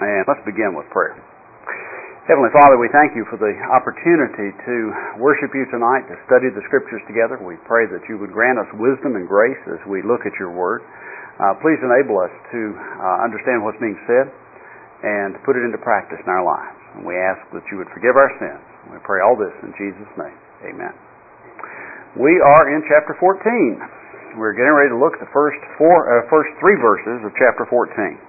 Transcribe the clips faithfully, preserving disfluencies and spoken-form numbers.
And let's begin with prayer. Heavenly Father, we thank you for the opportunity to worship you tonight, to study the Scriptures together. We pray that you would grant us wisdom and grace as we look at your Word. Uh, please enable us to uh, understand what's being said and to put it into practice in our lives. And we ask that you would forgive our sins. We pray all this in Jesus' name. Amen. We are in chapter fourteen. We're getting ready to look at the first four, uh, first three verses of chapter fourteen.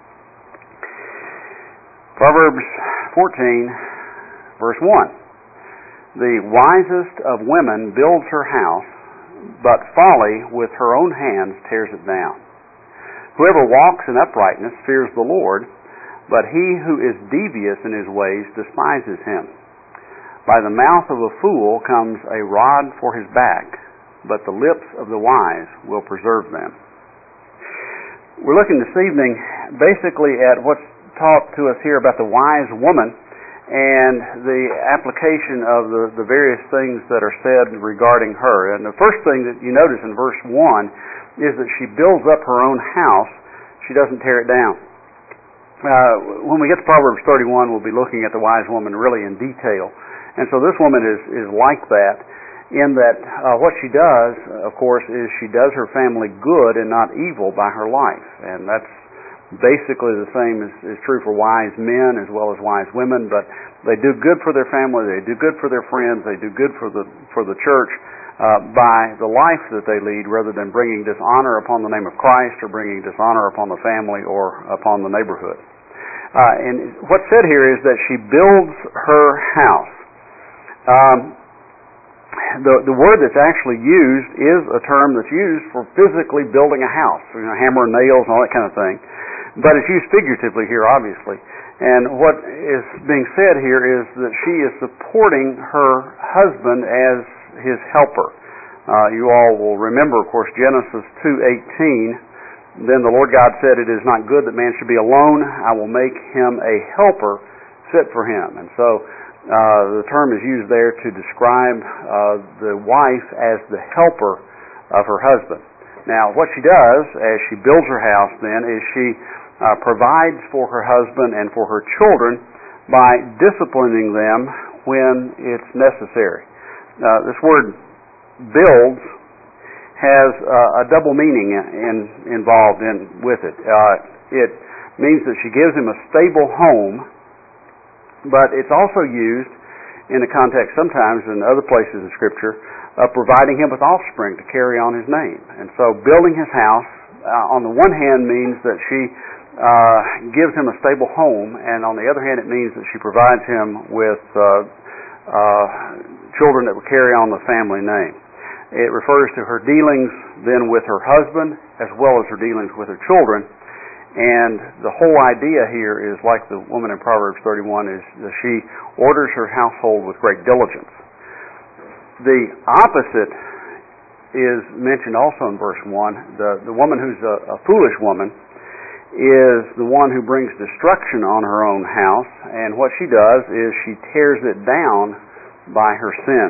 Proverbs fourteen, verse one. The wisest of women builds her house, but folly with her own hands tears it down. Whoever walks in uprightness fears the Lord, but he who is devious in his ways despises him. By the mouth of a fool comes a rod for his back, but the lips of the wise will preserve them. We're looking this evening basically at what's taught to us here about the wise woman and the application of the, the various things that are said regarding her. And the first thing that you notice in verse one is that she builds up her own house. She doesn't tear it down. Uh, when we get to Proverbs thirty-one, we'll be looking at the wise woman really in detail. And so this woman is, is like that, in that uh, what she does, of course, is she does her family good and not evil by her life. And that's basically the same is, is true for wise men as well as wise women, but they do good for their family, they do good for their friends, they do good for the for the church uh, by the life that they lead, rather than bringing dishonor upon the name of Christ or bringing dishonor upon the family or upon the neighborhood. Uh, and what's said here is that she builds her house. Um, The, the word that's actually used is a term that's used for physically building a house, you know, hammer and nails and all that kind of thing. But it's used figuratively here, obviously. And what is being said here is that she is supporting her husband as his helper. Uh, you all will remember, of course, Genesis two eighteen. Then the Lord God said, "It is not good that man should be alone. I will make him a helper fit for him." And so Uh, the term is used there to describe uh, the wife as the helper of her husband. Now, what she does as she builds her house then is she uh, provides for her husband and for her children by disciplining them when it's necessary. Uh, this word builds has uh, a double meaning in, involved in with it. Uh, it means that she gives him a stable home, but it's also used in the context sometimes in other places in Scripture of providing him with offspring to carry on his name. And so building his house, uh, on the one hand, means that she uh, gives him a stable home, and on the other hand, it means that she provides him with uh, uh, children that will carry on the family name. It refers to her dealings then with her husband as well as her dealings with her children. And the whole idea here is like the woman in Proverbs thirty-one, is that she orders her household with great diligence. The opposite is mentioned also in verse one. The, the woman who's a, a foolish woman is the one who brings destruction on her own house, and what she does is she tears it down by her sin.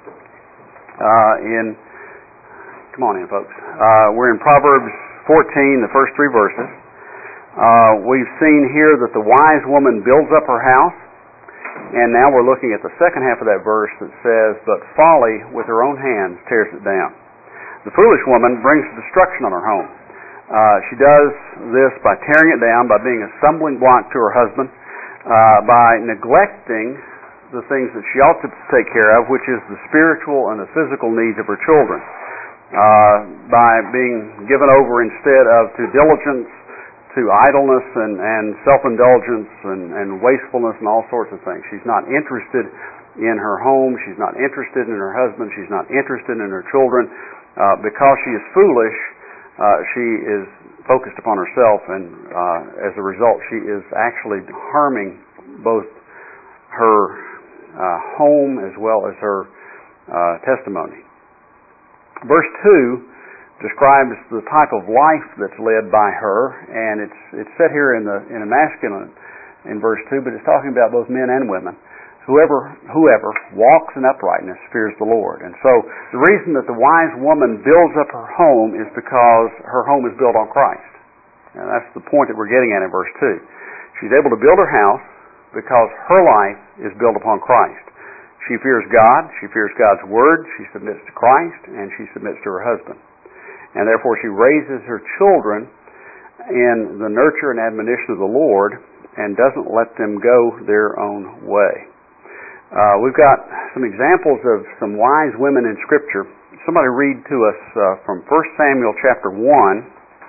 Uh, in Come on in, folks. Uh, we're in Proverbs fourteen, the first three verses. Uh, we've seen here that the wise woman builds up her house, and now we're looking at the second half of that verse that says, "But folly with her own hands tears it down." The foolish woman brings destruction on her home. Uh, she does this by tearing it down, by being a stumbling block to her husband, uh, by neglecting the things that she ought to take care of, which is the spiritual and the physical needs of her children, uh, by being given over instead of to diligence, to idleness and, and self-indulgence and, and wastefulness and all sorts of things. She's not interested in her home. She's not interested in her husband. She's not interested in her children. Uh, because she is foolish, uh, she is focused upon herself, and uh, as a result, she is actually harming both her uh, home as well as her uh, testimony. Verse two describes the type of life that's led by her, and it's it's said here in the in a masculine in verse two, but it's talking about both men and women. Whoever whoever walks in uprightness fears the Lord. And so the reason that the wise woman builds up her home is because her home is built on Christ. And that's the point that we're getting at in verse two. She's able to build her house because her life is built upon Christ. She fears God, she fears God's Word, she submits to Christ, and she submits to her husband. And therefore she raises her children in the nurture and admonition of the Lord and doesn't let them go their own way. Uh, we've got some examples of some wise women in Scripture. Somebody read to us uh, from First Samuel chapter one,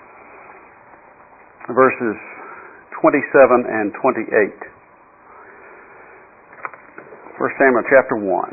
verses twenty-seven and twenty-eight. First Samuel chapter one.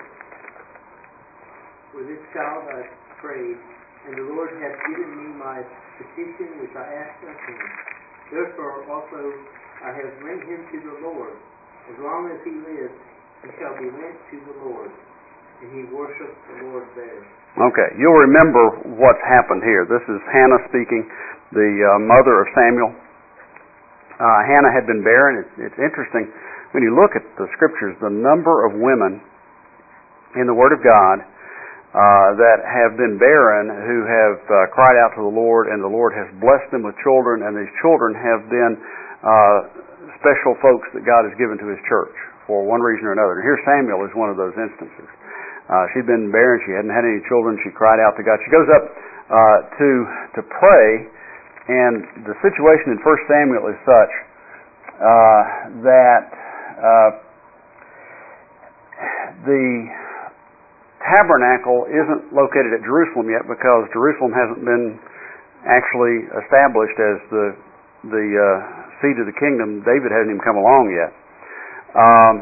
For this child I prayed, and the Lord hath given me my petition which I asked of him. Therefore also I have lent him to the Lord. As long as he lives, he shall be lent to the Lord. And he worshiped the Lord there. Okay, you'll remember what's happened here. This is Hannah speaking, the uh, mother of Samuel. Uh, Hannah had been barren. It's, it's interesting when you look at the Scriptures, the number of women in the Word of God Uh, that have been barren, who have uh, cried out to the Lord, and the Lord has blessed them with children, and these children have been uh, special folks that God has given to His church for one reason or another. And here Samuel is one of those instances. Uh, she'd been barren, she hadn't had any children, she cried out to God. She goes up uh, to to pray, and the situation in First Samuel is such uh, that uh, the tabernacle isn't located at Jerusalem yet because Jerusalem hasn't been actually established as the the uh, seat of the kingdom. David hasn't even come along yet. Um,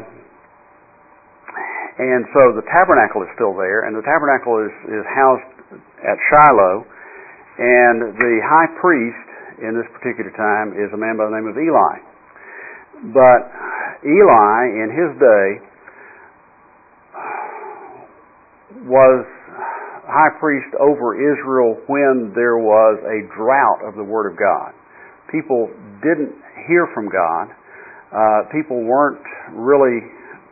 and so the tabernacle is still there, and the tabernacle is, is housed at Shiloh, and the high priest in this particular time is a man by the name of Eli. But Eli, in his day, was high priest over Israel when there was a drought of the Word of God. People didn't hear from God. Uh, people weren't really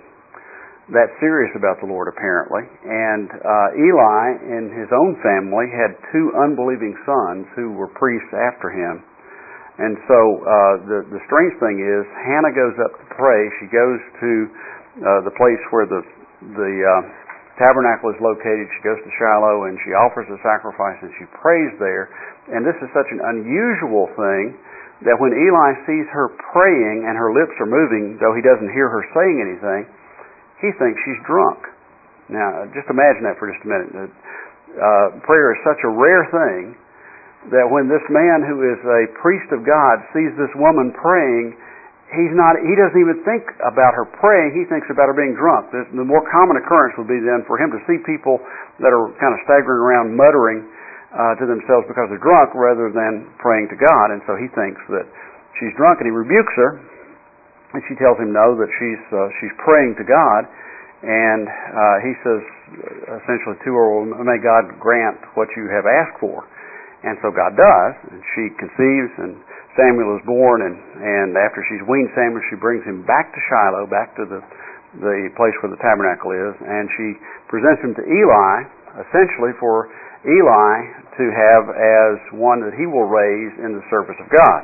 that serious about the Lord, apparently. And uh, Eli, in his own family, had two unbelieving sons who were priests after him. And so uh, the, the strange thing is, Hannah goes up to pray. She goes to uh, the place where the the uh, tabernacle is located. She goes to Shiloh and she offers a sacrifice and she prays there. And this is such an unusual thing that when Eli sees her praying and her lips are moving, though he doesn't hear her saying anything, he thinks she's drunk. Now, just imagine that for just a minute. Uh, prayer is such a rare thing that when this man who is a priest of God sees this woman praying, He's not. He doesn't even think about her praying. He thinks about her being drunk. The, the more common occurrence would be then for him to see people that are kind of staggering around, muttering uh, to themselves because they're drunk, rather than praying to God. And so he thinks that she's drunk, and he rebukes her. And she tells him no, that she's uh, she's praying to God. And uh, he says essentially to her, well, may God grant what you have asked for. And so God does, and she conceives, and Samuel is born, and, and after she's weaned Samuel, she brings him back to Shiloh, back to the the place where the tabernacle is, and she presents him to Eli, essentially for Eli to have as one that he will raise in the service of God.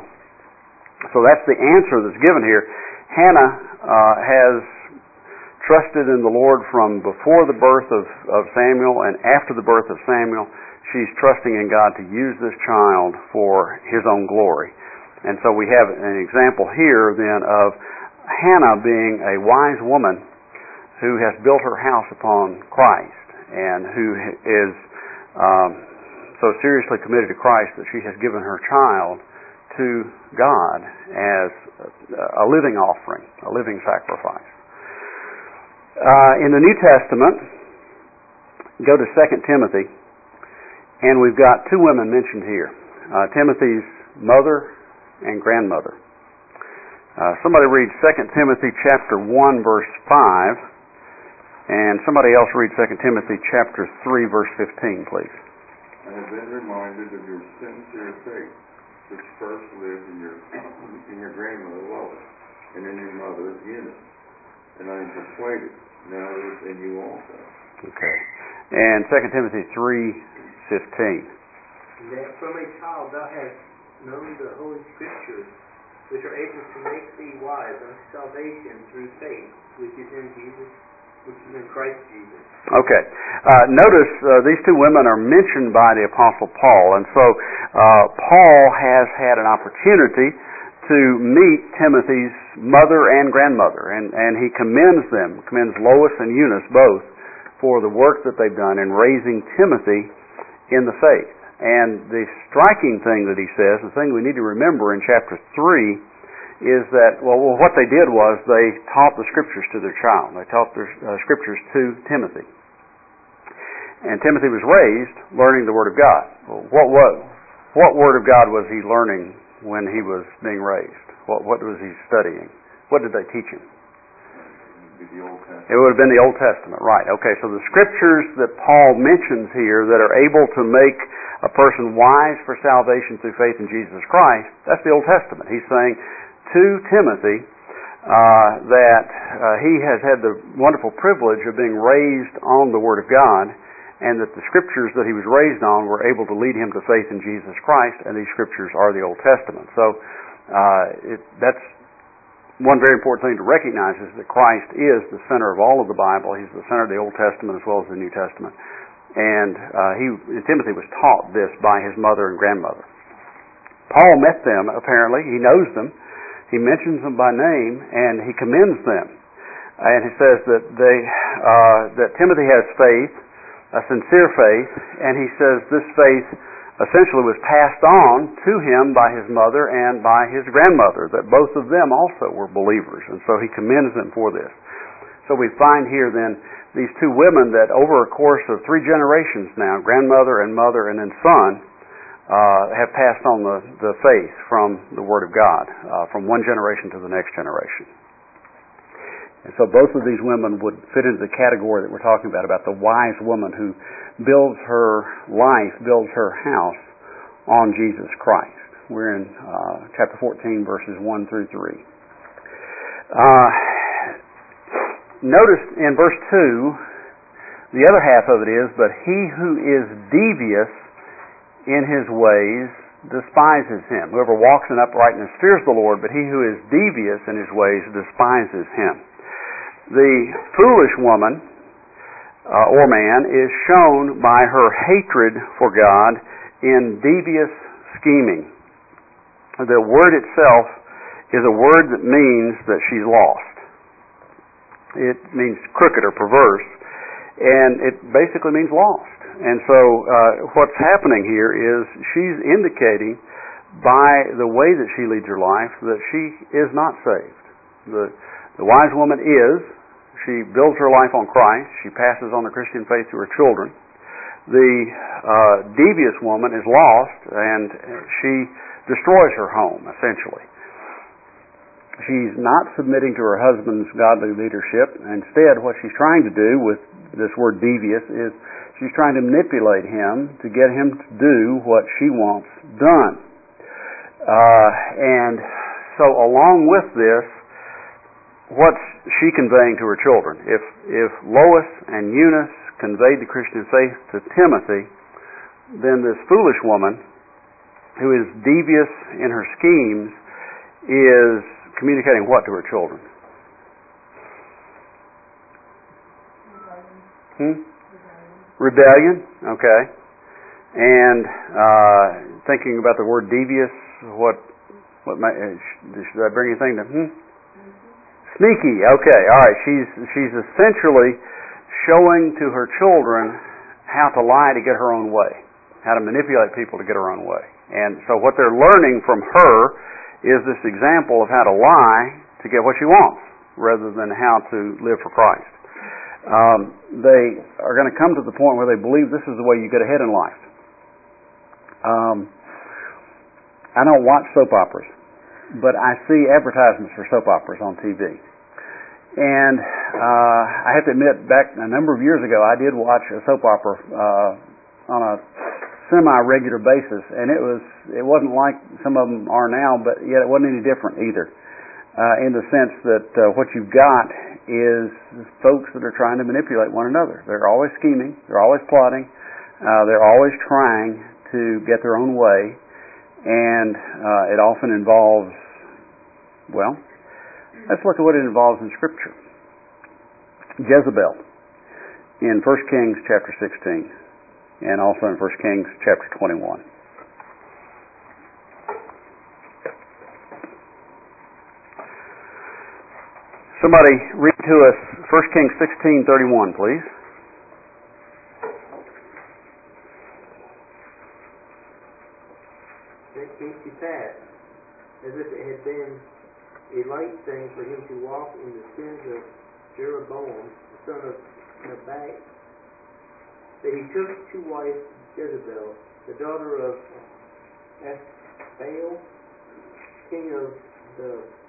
So that's the answer that's given here. Hannah uh, has trusted in the Lord from before the birth of, of Samuel and after the birth of Samuel. She's trusting in God to use this child for His own glory. And so we have an example here then of Hannah being a wise woman who has built her house upon Christ and who is um, so seriously committed to Christ that she has given her child to God as a living offering, a living sacrifice. Uh, in the New Testament, go to Second Timothy, and we've got two women mentioned here. Uh, Timothy's mother and grandmother. Uh, somebody read Second Timothy chapter one, verse five, and somebody else read Second Timothy chapter three, verse fifteen, please. I have been reminded of your sincere faith, which first lived in your in your grandmother Lois, and in your mother Eunice, and I am persuaded now it is in you also. Okay. And Second Timothy three fifteen. That from a child thou hast known the Holy Scriptures, which are able to make thee wise unto salvation through faith, which is in Jesus, which is in Christ Jesus. Okay. Uh, notice uh, these two women are mentioned by the Apostle Paul, and so uh, Paul has had an opportunity to meet Timothy's mother and grandmother, and, and he commends them, commends Lois and Eunice both, for the work that they've done in raising Timothy in the faith. And the striking thing that he says, the thing we need to remember in chapter three, is that, well, well what they did was they taught the Scriptures to their child. They taught the uh, Scriptures to Timothy. And Timothy was raised learning the Word of God. Well, what, what, what Word of God was he learning when he was being raised? What, what was he studying? What did they teach him? It would have been the Old Testament, right. Okay, so the Scriptures that Paul mentions here that are able to make a person wise for salvation through faith in Jesus Christ, that's the Old Testament. He's saying to Timothy uh, that uh, he has had the wonderful privilege of being raised on the Word of God, and that the Scriptures that he was raised on were able to lead him to faith in Jesus Christ, and these Scriptures are the Old Testament. So uh, it, that's one very important thing to recognize, is that Christ is the center of all of the Bible. He's the center of the Old Testament as well as the New Testament. And uh, he, Timothy was taught this by his mother and grandmother. Paul met them, apparently. He knows them. He mentions them by name, and he commends them. And he says that they, uh, that Timothy has faith, a sincere faith, and he says this faith essentially was passed on to him by his mother and by his grandmother, that both of them also were believers, and so he commends them for this. So we find here then these two women that over a course of three generations now, grandmother and mother and then son, uh, have passed on the, the faith from the Word of God, uh, from one generation to the next generation. And so both of these women would fit into the category that we're talking about, about the wise woman who builds her life, builds her house on Jesus Christ. We're in uh, chapter fourteen, verses one through three. Uh, notice in verse two, the other half of it is, but he who is devious in his ways despises him. Whoever walks in uprightness fears the Lord, but he who is devious in his ways despises him. The foolish woman uh, or man is shown by her hatred for God in devious scheming. The word itself is a word that means that she's lost. It means crooked or perverse, and it basically means lost. And so uh, what's happening here is she's indicating by the way that she leads her life that she is not saved. The The wise woman is. She builds her life on Christ. She passes on the Christian faith to her children. The uh, devious woman is lost, and she destroys her home, essentially. She's not submitting to her husband's godly leadership. Instead, what she's trying to do with this word devious is she's trying to manipulate him to get him to do what she wants done. Uh, and so along with this, what's she conveying to her children? If if Lois and Eunice conveyed the Christian faith to Timothy, then this foolish woman, who is devious in her schemes, is communicating what to her children? Hmm? Rebellion. Okay. And uh, thinking about the word devious, what what may, should I bring anything to? Hmm? Sneaky. Okay. All right. She's she's essentially showing to her children how to lie to get her own way, how to manipulate people to get her own way. And so what they're learning from her is this example of how to lie to get what she wants, rather than how to live for Christ. Um, they are going to come to the point where they believe this is the way you get ahead in life. Um, I don't watch soap operas, but I see advertisements for soap operas on T V. And uh, I have to admit, back a number of years ago, I did watch a soap opera uh, on a semi-regular basis, and it was it wasn't like some of them are now, but yet it wasn't any different either, uh, in the sense that uh, what you've got is folks that are trying to manipulate one another. They're always scheming, they're always plotting, uh, they're always trying to get their own way, and uh, it often involves Well, let's look at what it involves in Scripture. Jezebel in First Kings chapter sixteen and also in First Kings chapter twenty-one. Somebody read to us First Kings sixteen thirty-one, please. It came to pass, as if it had been a light thing for him to walk in the sins of Jeroboam, the son of Nebat, that he took to wife Jezebel, the daughter of Ethbaal, king of the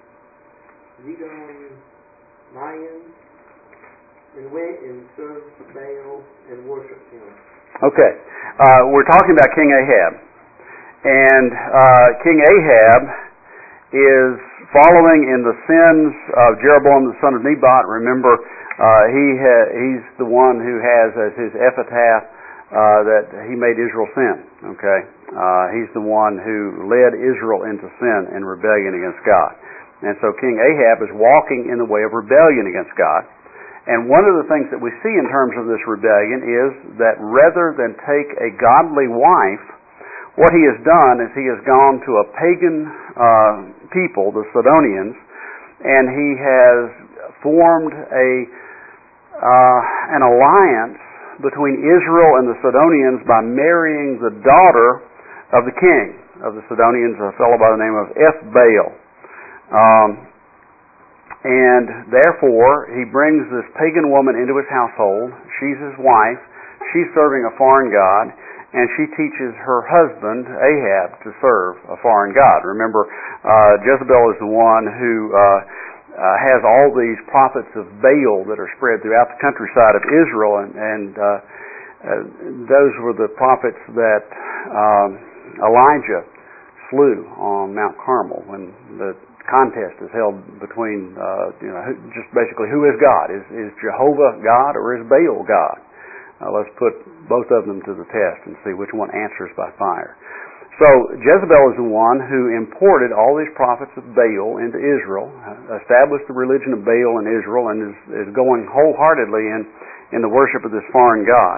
Zidonians, and went and served Baal and worshipped him. Okay, uh, we're talking about King Ahab. And uh, King Ahab is following in the sins of Jeroboam the son of Nebat. Remember, uh, he ha- he's the one who has as his epitaph uh, that he made Israel sin. Okay, uh, he's the one who led Israel into sin and rebellion against God. And so King Ahab is walking in the way of rebellion against God. And one of the things that we see in terms of this rebellion is that rather than take a godly wife, what he has done is he has gone to a pagan uh, people, the Sidonians, and he has formed a uh, an alliance between Israel and the Sidonians by marrying the daughter of the king of the Sidonians, a fellow by the name of Ethbaal. Um, and therefore, he brings this pagan woman into his household. She's his wife. She's serving a foreign god. And she teaches her husband, Ahab, to serve a foreign god. Remember, uh, Jezebel is the one who uh, uh, has all these prophets of Baal that are spread throughout the countryside of Israel, and, and uh, uh, those were the prophets that um, Elijah slew on Mount Carmel when the contest is held between, uh, you know, just basically who is God? Is, is Jehovah God or is Baal God? Uh, let's put both of them to the test and see which one answers by fire. So Jezebel is the one who imported all these prophets of Baal into Israel, established the religion of Baal in Israel, and is, is going wholeheartedly in, in the worship of this foreign god.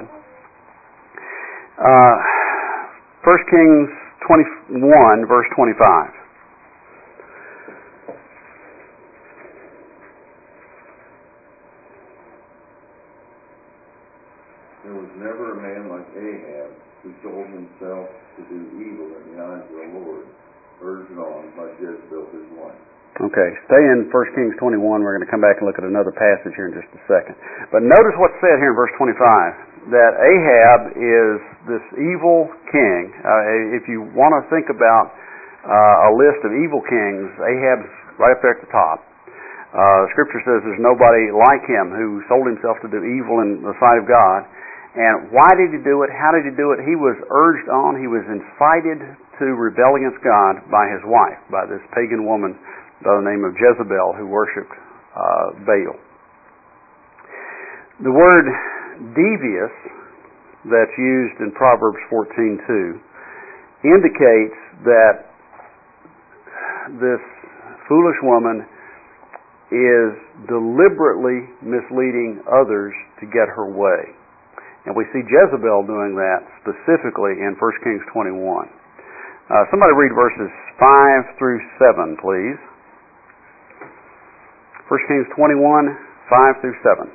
Uh, First Kings twenty-one, verse twenty-five. There was never a man like Ahab who sold himself to do evil in the eyes of the Lord, urged on by Jezebel his wife. Okay, stay in First Kings twenty-one. We're going to come back and look at another passage here in just a second. But notice what's said here in verse twenty-five, that Ahab is this evil king. Uh, if you want to think about uh, a list of evil kings, Ahab's right up there at the top. Uh, Scripture says there's nobody like him who sold himself to do evil in the sight of God. And why did he do it? How did he do it? He was urged on, he was incited to rebel against God by his wife, by this pagan woman by the name of Jezebel who worshipped uh, Baal. The word devious that's used in Proverbs fourteen two indicates that this foolish woman is deliberately misleading others to get her way. And we see Jezebel doing that specifically in First Kings twenty-one. Uh, somebody read verses five through seven, please. First Kings twenty-one, five through seven.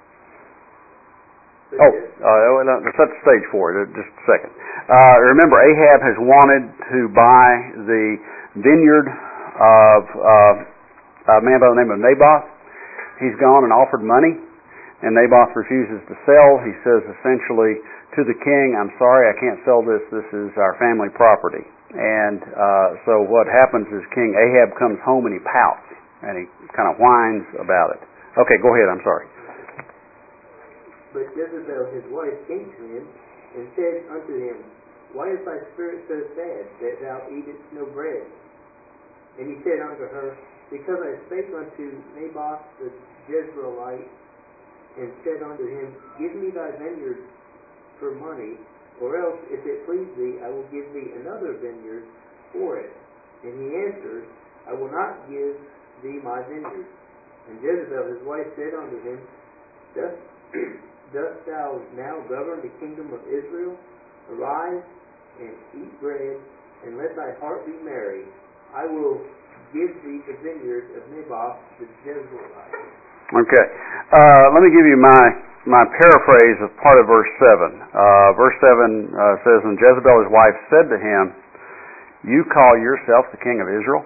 Oh, uh, let's set the stage for it, just a second. Uh, remember, Ahab has wanted to buy the vineyard of uh, a man by the name of Naboth. He's gone and offered money, and Naboth refuses to sell. He says essentially to the king, I'm sorry, I can't sell this. This is our family property. And uh, so what happens is King Ahab comes home and he pouts, and he kind of whines about it. Okay, go ahead, I'm sorry. But Jezebel his wife came to him and said unto him, Why is thy spirit so sad, that thou eatest no bread? And he said unto her, Because I spake unto Naboth the Jezreelite, and said unto him, Give me thy vineyard for money, or else, if it please thee, I will give thee another vineyard for it. And he answered, I will not give thee my vineyard. And Jezebel his wife said unto him, Dost, dost thou now govern the kingdom of Israel? Arise and eat bread, and let thy heart be merry. I will give thee the vineyard of Naboth the Jezreelite. Okay. Uh, let me give you my, my paraphrase of part of verse seven. Uh, verse seven uh, says, And Jezebel his wife said to him, You call yourself the king of Israel?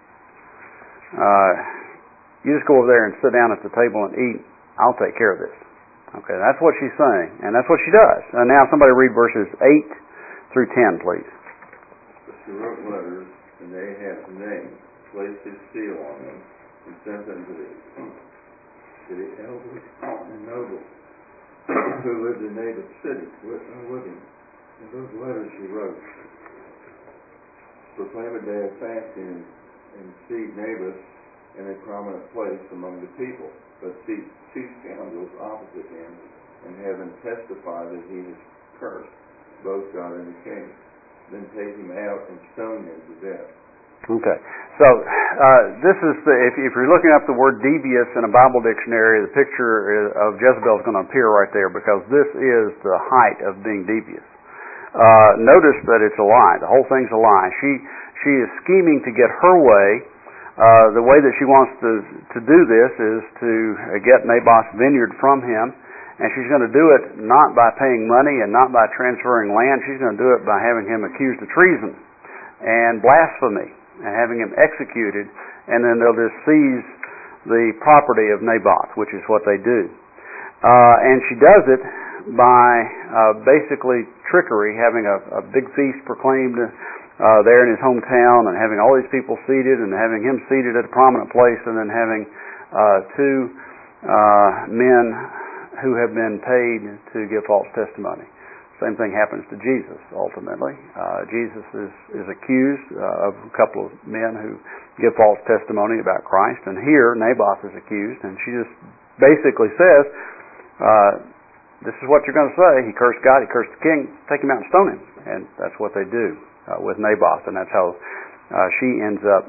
Uh, you just go over there and sit down at the table and eat. I'll take care of this. Okay, that's what she's saying, and that's what she does. And now somebody read verses eight through ten, please. But she wrote letters in Ahab's name, placed his seal on them, and sent them to the, to the elders and nobles who lived in Naboth's city with, uh, with him. In those letters she wrote, Proclaim a day of fasting and, and seat Naboth in a prominent place among the people, but seat two scoundrels opposite him, and have him testify that he has cursed both God and the king. Then take him out and stone him to death. Okay, so uh, this is the if, if you're looking up the word devious in a Bible dictionary, the picture of Jezebel is going to appear right there, because this is the height of being devious. Uh, notice that it's a lie. The whole thing's a lie. She she is scheming to get her way. Uh, the way that she wants to to do this is to uh, get Naboth's vineyard from him, and she's going to do it not by paying money and not by transferring land. She's going to do it by having him accused of treason and blasphemy and having him executed, and then they'll just seize the property of Naboth, which is what they do. Uh, and she does it by uh, basically trickery, having a, a big feast proclaimed Uh, there in his hometown, and having all these people seated, and having him seated at a prominent place, and then having uh, two uh, men who have been paid to give false testimony. Same thing happens to Jesus, ultimately. Uh, Jesus is, is accused uh, of a couple of men who give false testimony about Christ, and here Naboth is accused, and she just basically says, uh, this is what you're going to say. He cursed God, he cursed the king, take him out and stone him. And that's what they do. Uh, with Naboth, and that's how uh, she ends up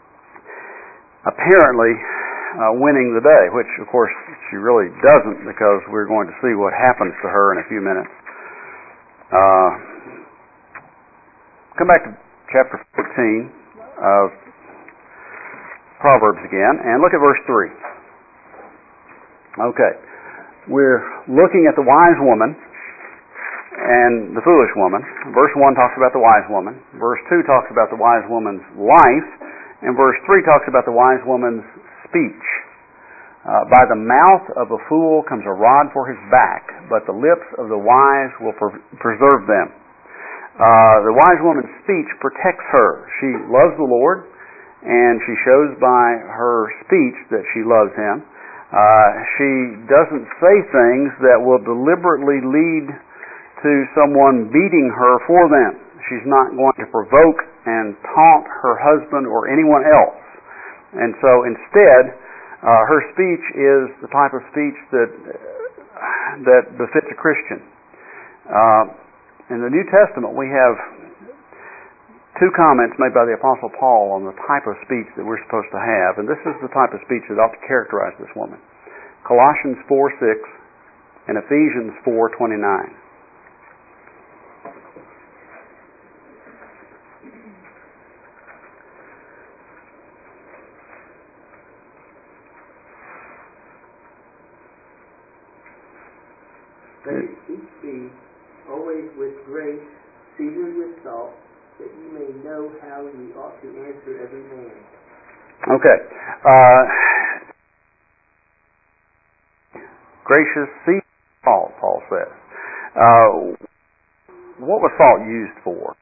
apparently uh, winning the day, which of course she really doesn't, because we're going to see what happens to her in a few minutes. Uh, come back to chapter fourteen of Proverbs again, and look at verse three. Okay, we're looking at the wise woman and the foolish woman. Verse one talks about the wise woman. Verse two talks about the wise woman's life. And verse three talks about the wise woman's speech. Uh, by the mouth of a fool comes a rod for his back, but the lips of the wise will pre- preserve them. Uh, the wise woman's speech protects her. She loves the Lord, and she shows by her speech that she loves Him. Uh, she doesn't say things that will deliberately lead to someone beating her for them. She's not going to provoke and taunt her husband or anyone else. And so instead, uh, her speech is the type of speech that that befits a Christian. Uh, in the New Testament, we have two comments made by the Apostle Paul on the type of speech that we're supposed to have, and this is the type of speech that ought to characterize this woman. Colossians four six and Ephesians four twenty-nine. Let your speech be always with grace, seasoned with salt, that ye may know how ye ought to answer every man. Okay. Uh, gracious, seasoned with salt, Paul says. Uh, what was salt used for?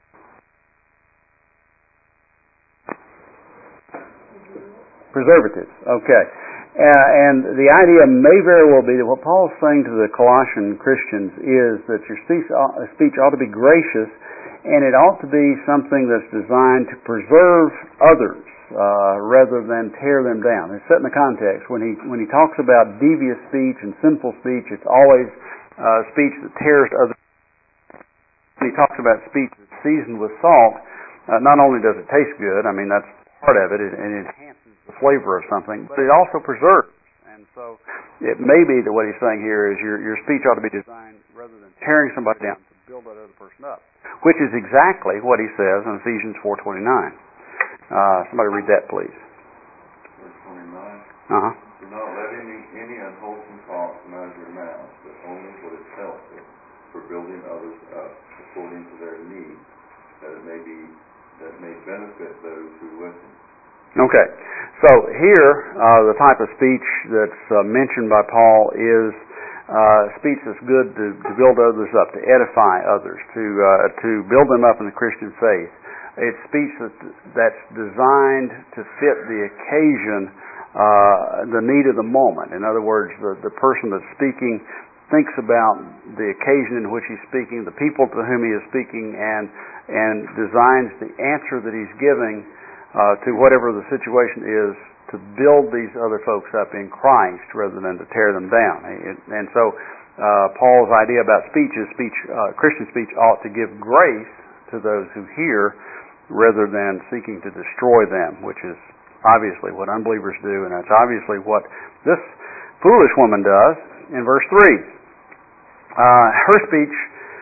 Preservatives. Okay. Uh, and the idea may very well be that what Paul's saying to the Colossian Christians is that your speech ought, speech ought to be gracious, and it ought to be something that's designed to preserve others uh, rather than tear them down. It's set in the context. When he when he talks about devious speech and sinful speech, it's always uh, speech that tears others. When he talks about speech that's seasoned with salt, uh, not only does it taste good, I mean that's part of it, it, it enhances the the flavor of something, but it also preserves. And so it may be that what he's saying here is your, your speech ought to be designed rather than tearing somebody down to build that other person up, which is exactly what he says in Ephesians four twenty-nine. Uh, somebody read that, please. Verse twenty-nine. Uh-huh. Do not let any, any unwholesome talk come out of your mouth, but only what is helpful for building others up according to their needs, that it may be that may benefit those who listen. Okay. So here, uh, the type of speech that's uh, mentioned by Paul is uh, speech that's good to, to build others up, to edify others, to uh, to build them up in the Christian faith. It's speech that, that's designed to fit the occasion, uh, the need of the moment. In other words, the, the person that's speaking thinks about the occasion in which he's speaking, the people to whom he is speaking, and and designs the answer that he's giving uh, to whatever the situation is to build these other folks up in Christ rather than to tear them down. And, and so uh, Paul's idea about speech is speech, uh, Christian speech ought to give grace to those who hear rather than seeking to destroy them, which is obviously what unbelievers do, and that's obviously what this foolish woman does in verse three. Uh, her speech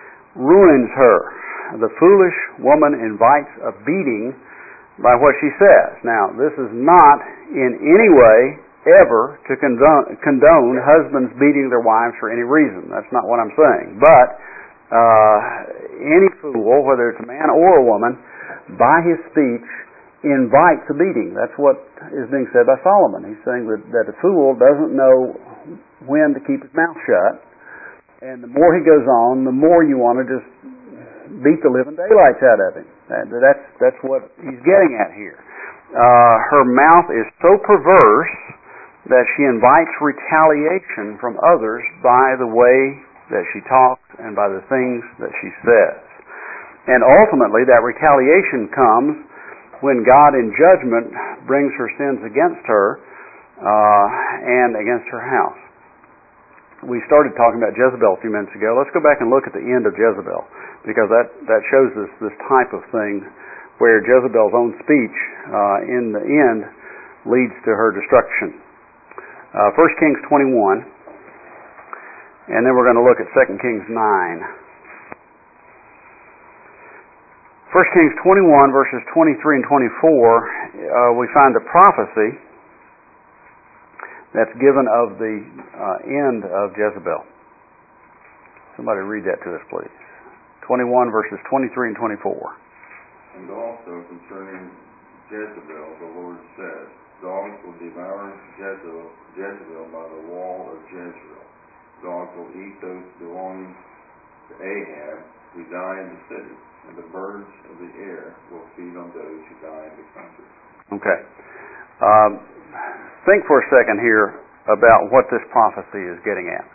ruins her. The foolish woman invites a beating by what she says. Now, this is not in any way ever to condone, condone husbands beating their wives for any reason. That's not what I'm saying. But uh, any fool, whether it's a man or a woman, by his speech invites a beating. That's what is being said by Solomon. He's saying that, that a fool doesn't know when to keep his mouth shut, and the more he goes on, the more you want to just beat the living daylights out of him. That's that's what he's getting at here. Uh, her mouth is so perverse that she invites retaliation from others by the way that she talks and by the things that she says. And ultimately, that retaliation comes when God in judgment brings her sins against her uh, and against her house. We started talking about Jezebel a few minutes ago. Let's go back and look at the end of Jezebel, because that, that shows us this type of thing where Jezebel's own speech uh, in the end leads to her destruction. Uh, First Kings twenty-one, and then we're going to look at Second Kings nine. First Kings twenty-one, verses twenty-three and twenty-four, uh, we find a prophecy that's given of the uh, end of Jezebel. Somebody read that to us, please. twenty-one, verses twenty-three and twenty-four. And also concerning Jezebel, the Lord says, dogs will devour Jezebel, Jezebel by the wall of Jezreel. Dogs will eat those belonging to Ahab who die in the city, and the birds of the air will feed on those who die in the country. Okay. Um, think for a second here about what this prophecy is getting at.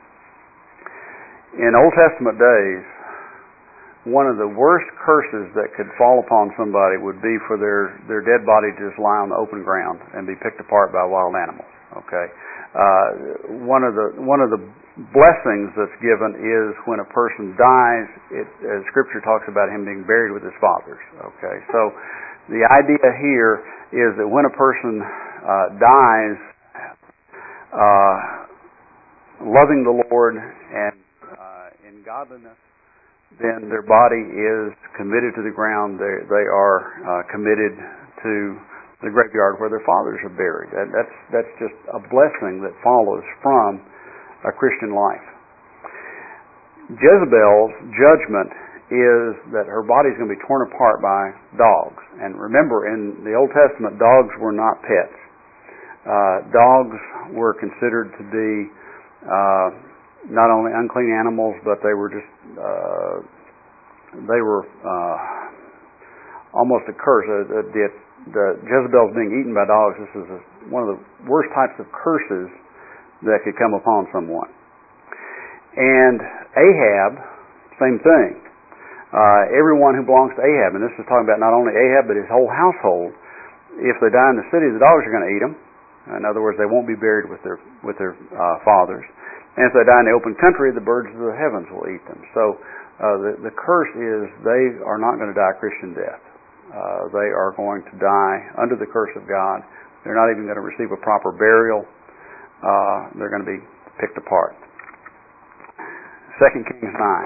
In Old Testament days, one of the worst curses that could fall upon somebody would be for their, their dead body to just lie on the open ground and be picked apart by wild animals. Okay, uh, one of the one of the blessings that's given is when a person dies. It, uh, Scripture talks about him being buried with his fathers. Okay, so the idea here is that when a person uh, dies, uh, loving the Lord and uh, in godliness, then their body is committed to the ground. They, they are uh, committed to the graveyard where their fathers are buried. That, that's that's just a blessing that follows from a Christian life. Jezebel's judgment is that her body is going to be torn apart by dogs. And remember, in the Old Testament, dogs were not pets. Uh, dogs were considered to be uh, not only unclean animals, but they were just uh, they were uh, almost a curse. Uh, the, the Jezebel's being eaten by dogs. This is a, one of the worst types of curses that could come upon someone. And Ahab, same thing. Uh, everyone who belongs to Ahab, and this is talking about not only Ahab but his whole household. If they die in the city, the dogs are going to eat them. In other words, they won't be buried with their with their uh, fathers. And if they die in the open country, the birds of the heavens will eat them. So uh, the, the curse is they are not going to die a Christian death. Uh, they are going to die under the curse of God They're not even going to receive a proper burial. Uh, they're going to be picked apart. Second Kings nine.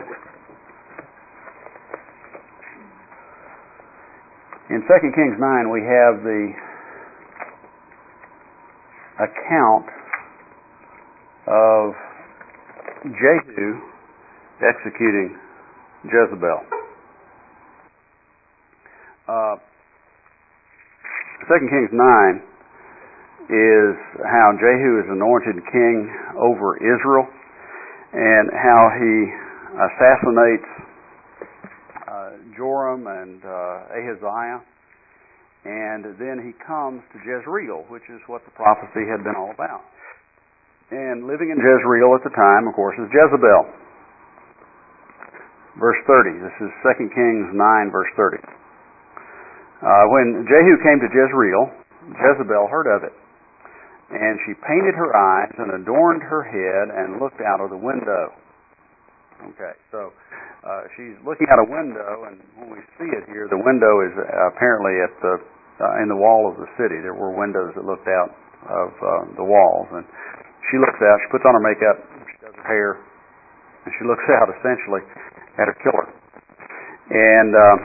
In Second Kings nine, we have the account of Jehu executing Jezebel. Uh, Second Kings nine is how Jehu is anointed king over Israel, and how he assassinates uh, Joram and uh, Ahaziah, and then he comes to Jezreel, which is what the prophecy had been all about. And living in Jezreel at the time, of course, is Jezebel. Verse thirty. This is Second Kings nine, verse thirty. Uh, when Jehu came to Jezreel, Jezebel heard of it, and she painted her eyes and adorned her head and looked out of the window. Okay, so uh, she's looking out a window, and when we see it here, the window is apparently at the uh, in the wall of the city. There were windows that looked out of uh, the walls, and she looks out. She puts on her makeup, she does her hair, and she looks out essentially at her killer. And uh,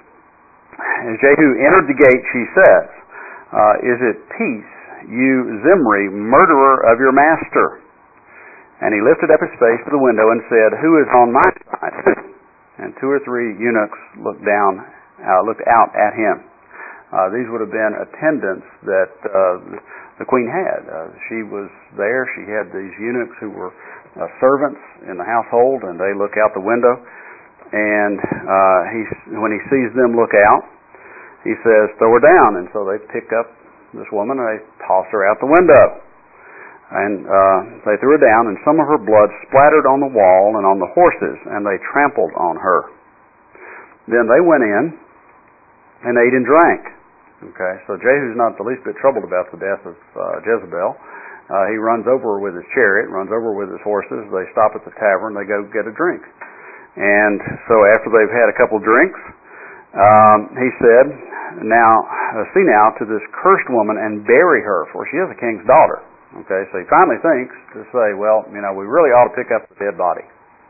as Jehu entered the gate, she says, uh, "Is it peace, you Zimri, murderer of your master?" And he lifted up his face to the window and said, "Who is on my side?" And two or three eunuchs looked down, uh, looked out at him. Uh, these would have been attendants that uh, the queen had. Uh, she was there. She had these eunuchs who were uh, servants in the household, and they look out the window. And uh, he, when he sees them look out, he says, "Throw her down." And so they pick up this woman and they toss her out the window. And uh, they threw her down, and some of her blood splattered on the wall and on the horses, and they trampled on her. Then they went in and ate and drank. Okay, so Jehu's not the least bit troubled about the death of uh, Jezebel. Uh, he runs over with his chariot, runs over with his horses. They stop at the tavern. They go get a drink. And so after they've had a couple drinks, um, he said, "Now, uh, see now to this cursed woman and bury her, for she is a king's daughter." Okay, so he finally thinks to say, well, you know, we really ought to pick up the dead body.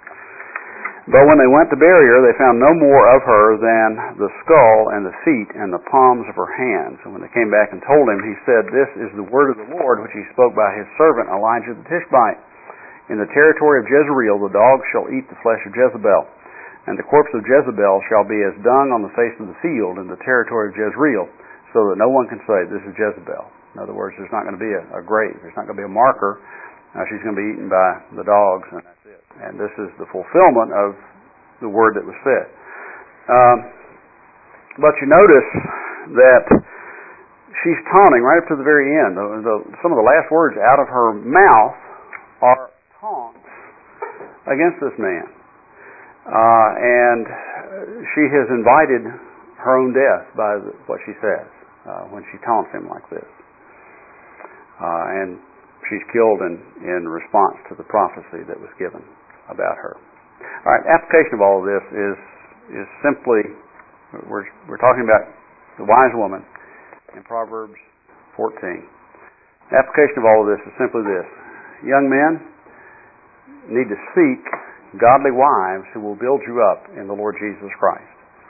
But when they went to bury her, they found no more of her than the skull and the feet and the palms of her hands. And when they came back and told him, he said, "This is the word of the Lord, which he spoke by his servant Elijah the Tishbite. In the territory of Jezreel the dogs shall eat the flesh of Jezebel, and the corpse of Jezebel shall be as dung on the face of the field in the territory of Jezreel, so that no one can say, 'This is Jezebel.'" In other words, there's not going to be a, a grave. There's not going to be a marker. Uh, she's going to be eaten by the dogs, and that's it. And this is the fulfillment of the word that was said. Um, but you notice that she's taunting right up to the very end. The, the, some of the last words out of her mouth are taunts against this man. Uh, and she has invited her own death by the, what she says uh, when she taunts him like this. Uh, and she's killed in, in response to the prophecy that was given about her. All right, application of all of this is is simply, we're, we're talking about the wise woman in Proverbs fourteen. The application of all of this is simply this. Young men need to seek godly wives who will build you up in the Lord Jesus Christ.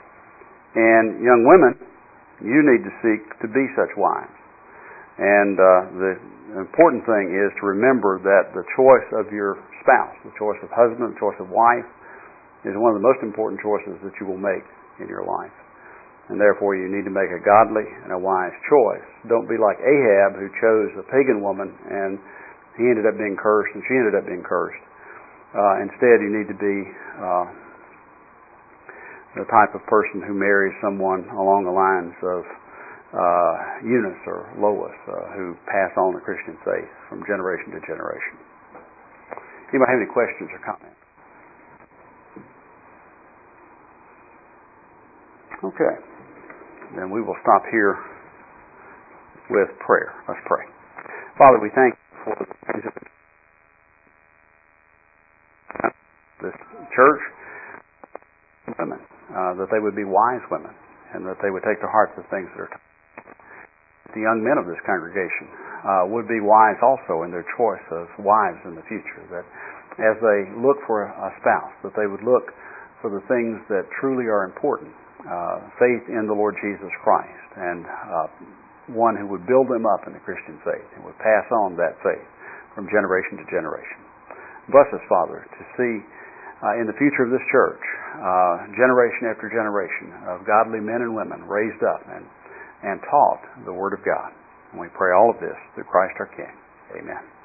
And young women, you need to seek to be such wives. And uh, the important thing is to remember that the choice of your spouse, the choice of husband, the choice of wife, is one of the most important choices that you will make in your life. And therefore you need to make a godly and a wise choice. Don't be like Ahab, who chose a pagan woman and he ended up being cursed and she ended up being cursed. Uh, instead, you need to be uh, the type of person who marries someone along the lines of Uh, Eunice or Lois, uh, who pass on the Christian faith from generation to generation. Anybody have any questions or comments? Okay. Then we will stop here with prayer. Let's pray. Father, we thank you for the things of this church, women, uh, that they would be wise women, and that they would take to heart the things that are taught. the young men of this congregation uh, would be wise also in their choice of wives in the future, that as they look for a spouse, that they would look for the things that truly are important, uh, faith in the Lord Jesus Christ, and uh, one who would build them up in the Christian faith and would pass on that faith from generation to generation. Bless us, Father, to see uh, in the future of this church uh, generation after generation of godly men and women raised up and, and taught the Word of God. And we pray all of this through Christ our King. Amen.